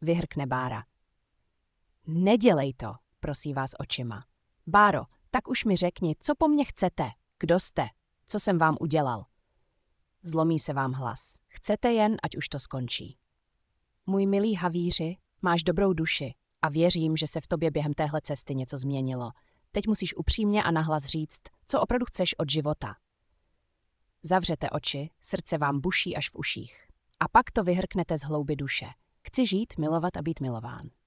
vyhrkne Bára. Nedělej to, prosí vás očima. Báro, tak už mi řekni, co po mně chcete, kdo jste, co jsem vám udělal. Zlomí se vám hlas. Chcete jen, ať už to skončí. Můj milý havíři, máš dobrou duši a věřím, že se v tobě během téhle cesty něco změnilo. Teď musíš upřímně a nahlas říct, co opravdu chceš od života. Zavřete oči, srdce vám buší až v uších. A pak to vyhrknete z hloubi duše. Chci žít, milovat a být milován.